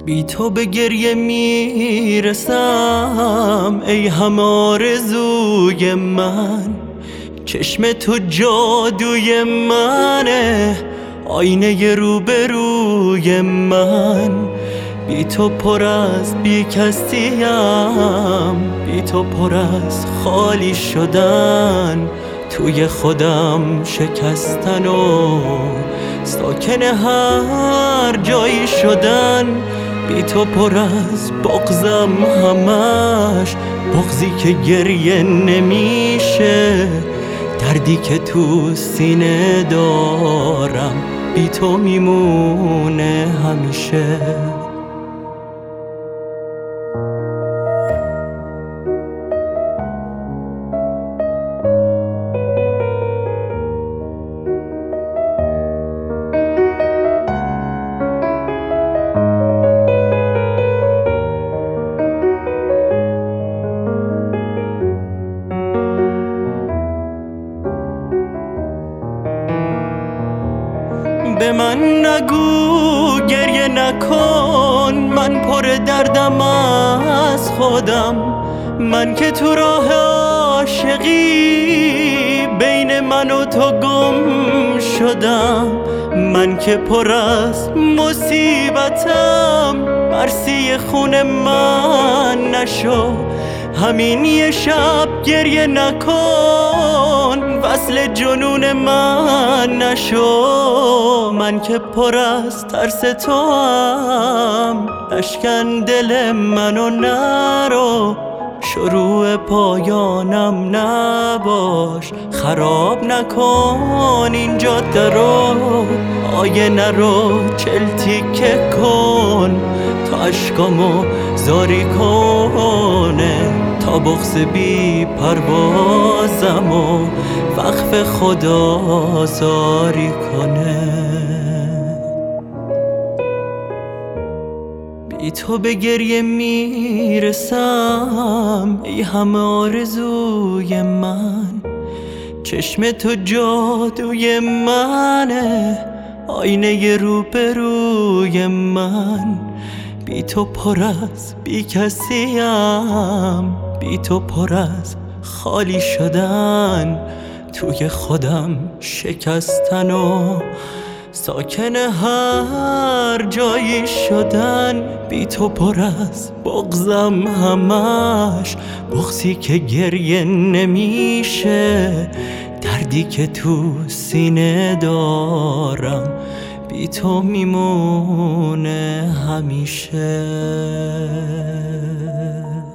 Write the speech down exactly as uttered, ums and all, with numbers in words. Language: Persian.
بی تو به گریه میرسم ای همه آرزوی من. چشم تو جادوی منه، آینه روبروی من. بی تو پر از بی کسیم، بی تو پر از خالی شدن. توی خودم شکستن و ساکن هر جایی شدن. بی تو پر از بغضم همش، بغضی که گریه نمیشه. دردی که تو سینه دارم بی تو میمونه همیشه. به من نگو گریه نکن، من پر دردم از خودم. من که تو راه عاشقی بین من و تو گم شدم. من که پر از مصیبتم، مرسی خون من نشو. همین یه شب گریه نکن، وصل جنون من نشو. من که پر از ترس تو هم، اشکن دل منو نرو. شروع پایانم نباش، خراب نکن این جاده رو. آینه رو چل تیکه کن تا اشکامو زاری کنه. تا بغض بی پروازم و وقف خدا زاری کنه. بی تو به گریه میرسم ای همه آرزوی من. چشم تو جادوی منه، آینه روبروی من. بی تو پر از بی کسیم، بی تو پر از خالی شدن. توی خودم شکستن و ساکن هر جایی شدن. بی تو پر از بغضم همش، بغضی که گریه نمیشه. دردی که تو سینه دارم بی تو میمونه همیشه.